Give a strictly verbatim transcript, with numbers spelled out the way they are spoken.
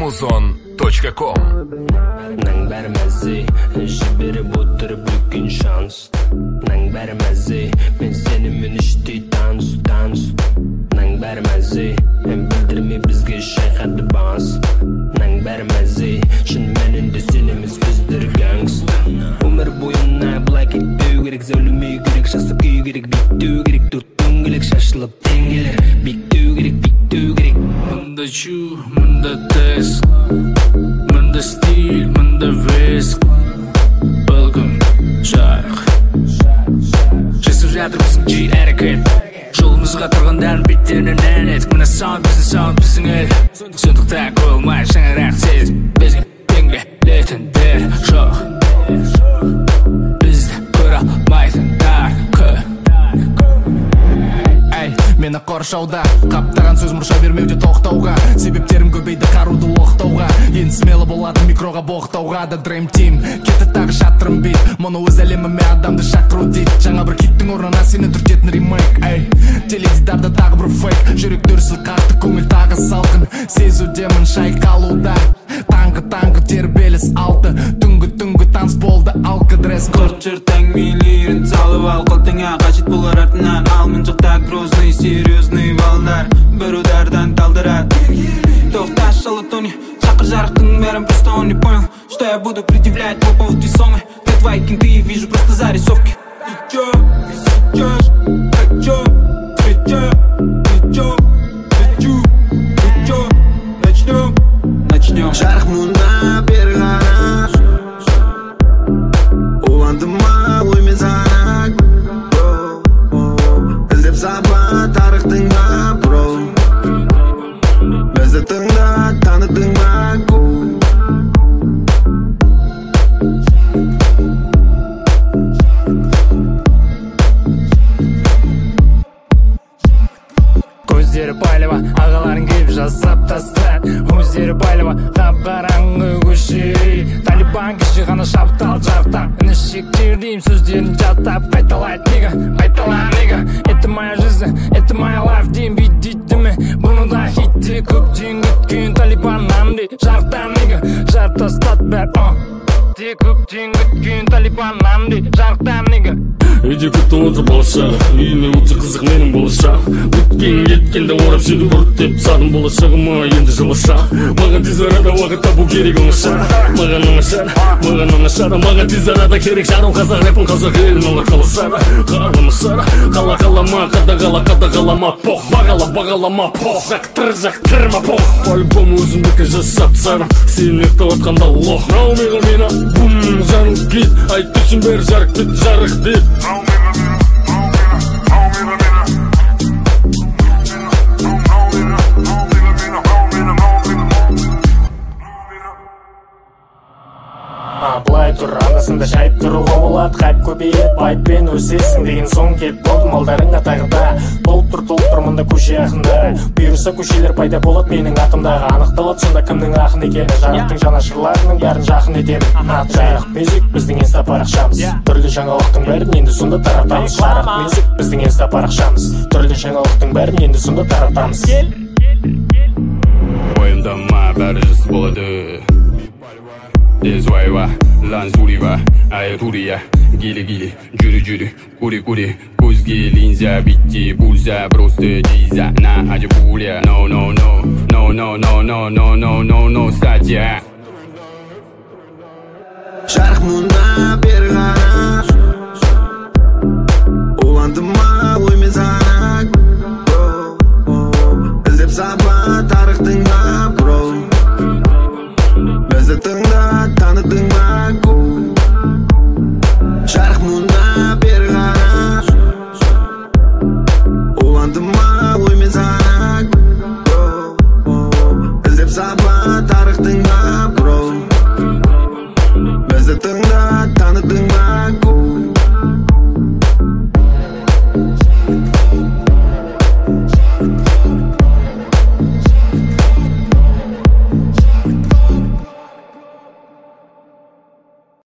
музон точка ком. Нang bermezdi, jibiri butur bugün şans. Nang bermezdi, men seni minişti dans dans. Nang bermezdi, hem bildirmi bizge şeyhadi bas. Nang bermezdi, şun meninde senimiz bizdir gangsta. Umur boyuna black it gerek, zölümü gerek, şası köy gerek, bittü gerek, durttun gerek, şaşılıp dengeler, bittü gerek, bittü gerek. Mında şu, mında test, mında stil, mında risk. Balkon, жарық Жасып жатырмысың жиі әрекет Жолымызға тұрғандарын беттерінен әнет Мына саунд біздің саунд біздің ел Сондықта қойылмай шаңырақ сез Бізге теңгелетіндер жоқ Бізді көре алмайтындар көп Мені қоршауда қаптаған сөз мұрша бермеуде тоқтауға Себептерім көбейді қаруды оқтауға Енді смелы болады микроға боқтауға Да Dream Team кетті тағы шатырым бейт Мұны өз әлеміме адамды шақыру дейді Жаңа бір хиттің орнына сені түртетін ремейк Эй, теледидарда тағы бір фейк Жүрек дүрсіл қатты көңіл тағы салқын Сезудемін шайқалуда Таңғы-таңғы тербеліс алты Түнгі-түнгі таныс болды алқы дресс код Жұрттың милерін салып ал Қолтыңа қажет болар артынан Ал мен жоқта грозный, серьезный балдар Бір удардан талдырат Тоқта шалатони Шақыр жарықтың бәрін просто он не понял Что я буду предъявлять по поводу сомы Ты твои кенты вижу просто зарисовки И чё? Ты сечёшь? А чё? Ты чё? Ты чё? Ты чё? Ты чё? Начнём? Начнём Жарық мұнда бері ғана Уландым ма оймен санақ Іздеп сапа тарықтың ба бро Бізді тыңда таныдың ба Көздері байлаба, ағаларын келіп жасап тастан Өздері байлаба, қап-қараңғы көше Талибан кеші ғана шаптал жарықтан Інішектер дейм сөздерін жаттап Қайталайды нега, қайталай нега Это моя жизнь, это моя life дейм бит дейді ме Бұны да хитте көптен күткен Талибаннан де жарықтан нега Жарып тастат бәр, о Де көптен күткен Талибаннан де жарықтан нега Үйде күтті отыр болашағы Үйіме өте қызық менің болашағым Өткен кеткенде орап жеді ұрттеп Садым болашағыма енді жылаша Маған тез арада уақыт табу керек оңаша Маған оңашар, маған оңашар Маған тез арада керек жарым қазақ рэпін қазақ елін олар қаласара Қаламасара, қала қалама, қада қала, қада қалама Пох, бағала, бағалама, пох Жақтыр, жақтырма, пох По-любому өзімдікі жасап сарым Сен ұйықтап отқанда лох Наумеға мені, бум, жаным кит Айт түксін бәрі жарық бет, жарық деп Былай тұр, анасында шайып тұруға болады Қайып көбейет, байыппен өсесің деген соң келіп болды малдарың атағында Толып тұр, толып тұр мұнда көше ақында Бұйырса көшелер пайда болады менің атымдағы Анықталады сонда кімнің ақын екені Жарықтың жанашырларының бәрін жақын етемін Аты Жарық Мюзик біздің инста парақшамыз Түрлі жаңалықтың бәрін енді сонда таратамыз Жарық Мюзик біздің инста парақшамыз Түрлі жаңалықтың бәрін енді сонда таратамыз Ойымдама бәрі жыс болады Дезвайва, ланзурива, аятурия Гили-гили, жюри-жюри, кури-кури Көзге линза, битти, пульза Просто диза, на, аджи пуля No-no-no, no-no-no-no-no-no-no-no Статья Жарық мұнда бері ғана